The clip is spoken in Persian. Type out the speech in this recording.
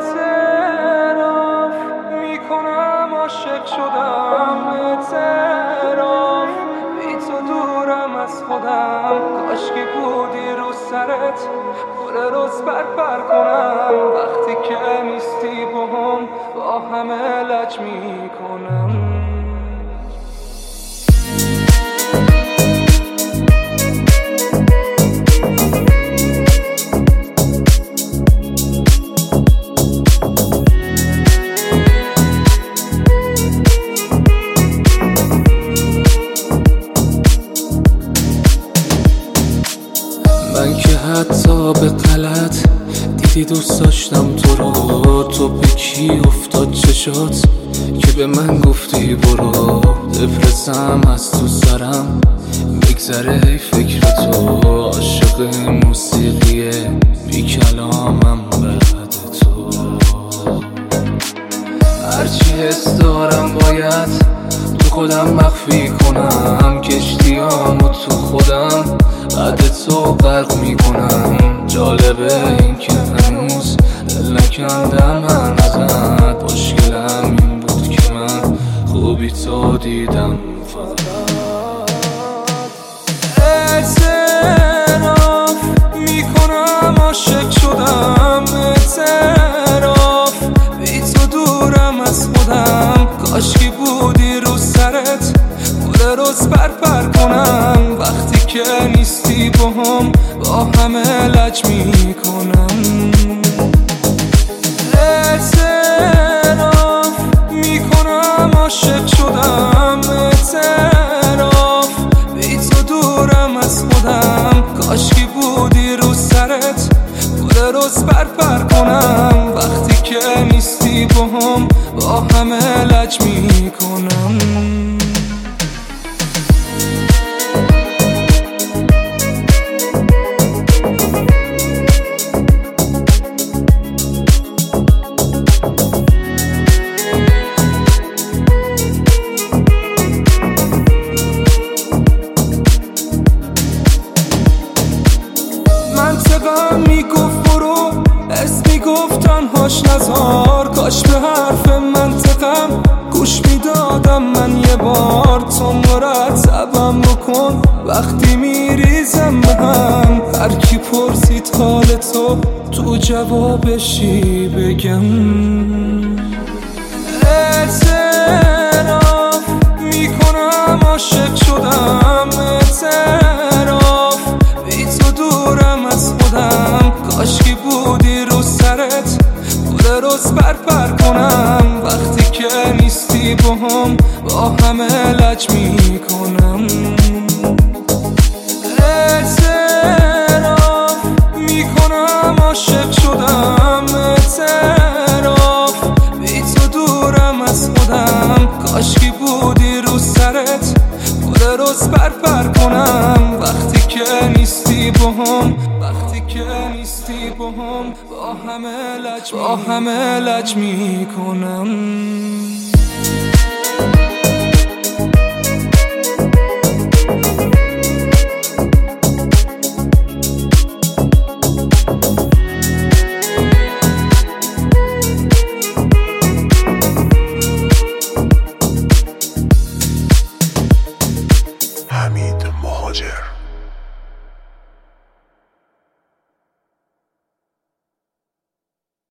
اعتراف میکنم عاشق شدم، اعتراف بی تو دورم از خودم، کاشکی بودی رو سرت گل روز پر کنم، وقتی که نیستی با همه لج میکنم. من که حتی به غلط دیدی دوست داشتم تو رو، تو به کی افتاد چشات که به من گفتی برو، دپرسم از تو سرم بگذره ای فکر تو، عاشق موسیقیه بی کلامم بعد تو، هرچی حس دارم باید تو خودم مخفی کنم، کشتیامو تو خودم بعد تو غرق میکنم، جالبه این که هنوز دل نکندم من ازت، مشکلم این بود که من خوبی تو دیدم فقط. اعتراف میکنم عاشق شدم، اعتراف بی تو دورم از خودم، کاشکی بودی رو سرت گل روز پر کنم، وقتی که نیستی با همه لج میکنم. اعتراف میکنم عاشق شدم، اعتراف بی تو دورم از خودم، کاشکی بودی رو سرت گل روز پر کنم، وقتی که نیستی با همه لج میکنم. منطقم میگفت برو، حس میگفت تنهاش نزار، کاش به حرف منطقم گوش میدادم من یه بار، تو مرتبم بکن وقتی میریزم به هم، هر کی پرسید حال تو جوابشی بگم. اعتراف میکنم عاشق شدم، اعتراف بی تو دورم از خودم، کاشکی بودی رو سرت گل روز پر کنم، وقتی که نیستی با همه لج میکنم. اعتراف میکنم عاشق شدم، اعتراف بی تو دورم از خودم، کاشکی بودی رو سرت گل روز پر کنم، وقتی که نیستی با همه لج میکنم.